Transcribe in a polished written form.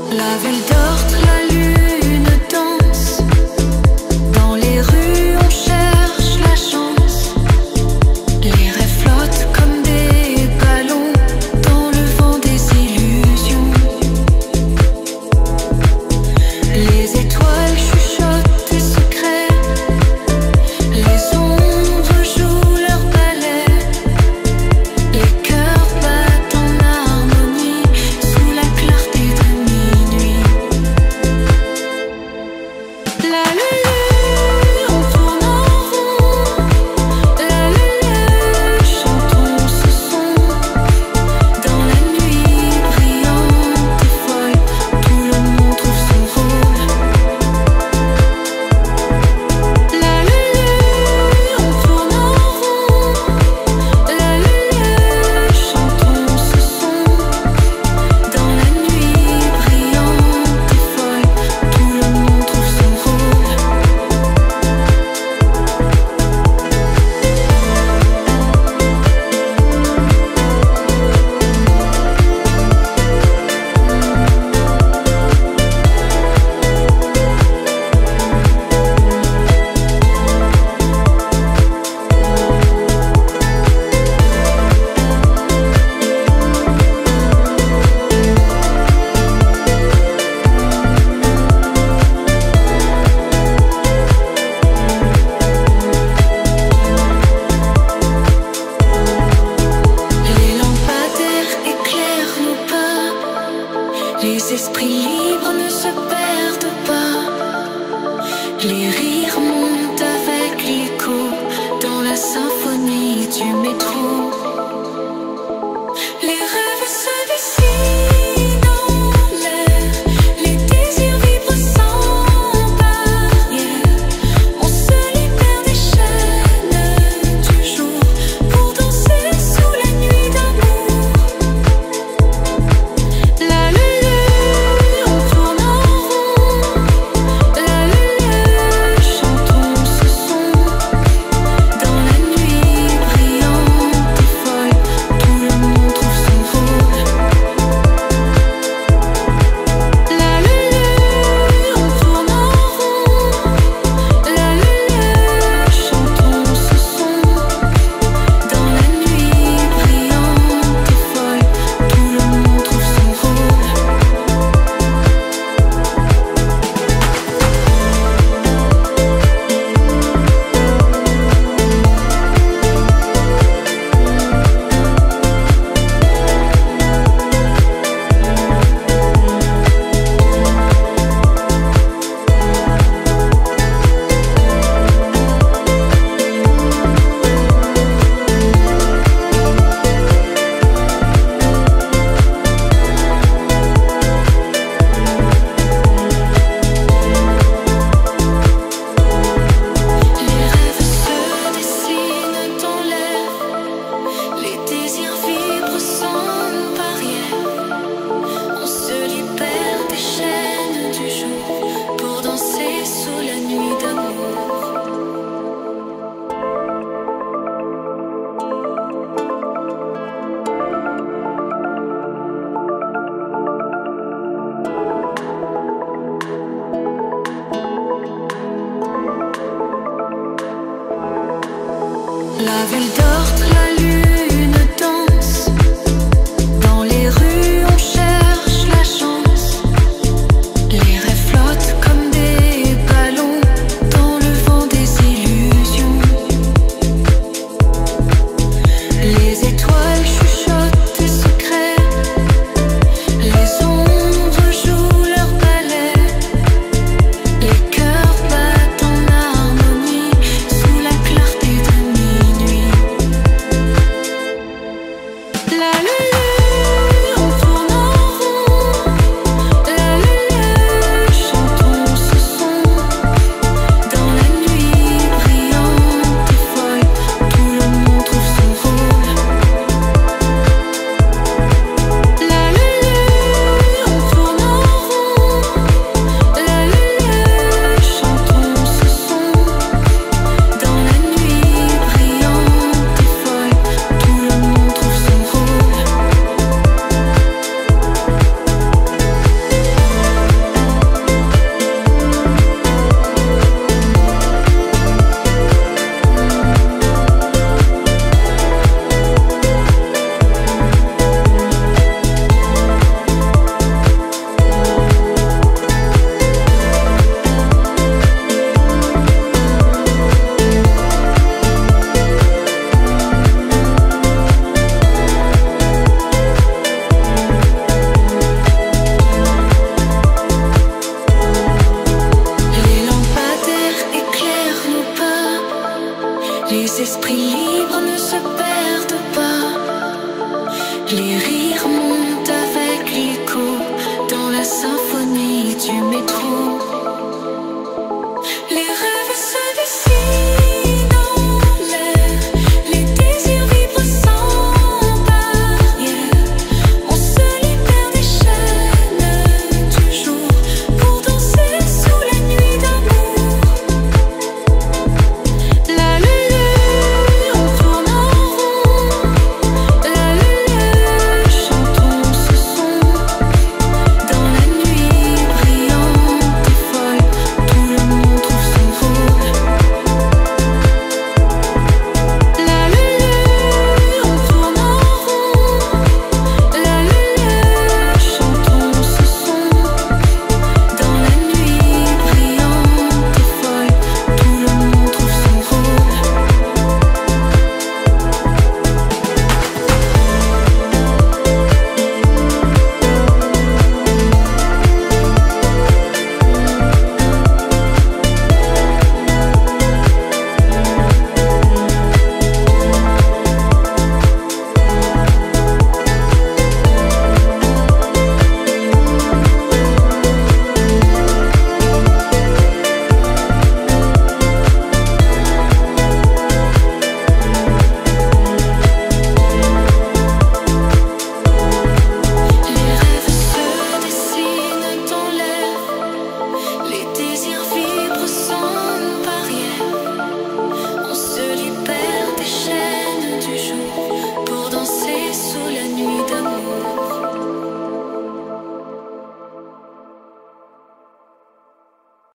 La ville dort, la lune danse. Dans les rues on cherche la chance. Les rêves flottent comme des ballons dans le vent des illusions. Les étoiles chuchotent des secrets. Les ombres jouent leur ballet. Les cœurs battent en harmonie sous la clarté de minuit. La lune, on tourne en rond. La lune, chantons ce son. Dans la nuit brillante et folle, tout le monde trouve son rôle. La lune, on tourne en rond. La lune, chantons ce son. Dans la nuit brillante et folle, tout le monde trouve son rôle. Les lampadaires éclairent nos pas. Les esprits libres ne se perdent pas. Les rires montent avec l'écho dans la symphonie du métro. Les rêves se dessinent en l'air. Les désirs vibrent sans barrière. On se libère des chaînes du jour pour danser sous la nuit d'amour. La lune, on tourne en rond. La lune, chantons ce son. Dans la nuit brillante et folle, tout le monde trouve son rôle. La lune, on tourne en rond. La lune, chantons ce son. Dans la nuit brillante et folle, tout le monde trouve son rôle. Les rêves se dessinent dans l'air. Les désirs vibrent sans barrière. On se libère des chaînes du jour pour danser sous la nuit d'amour. La ville dort.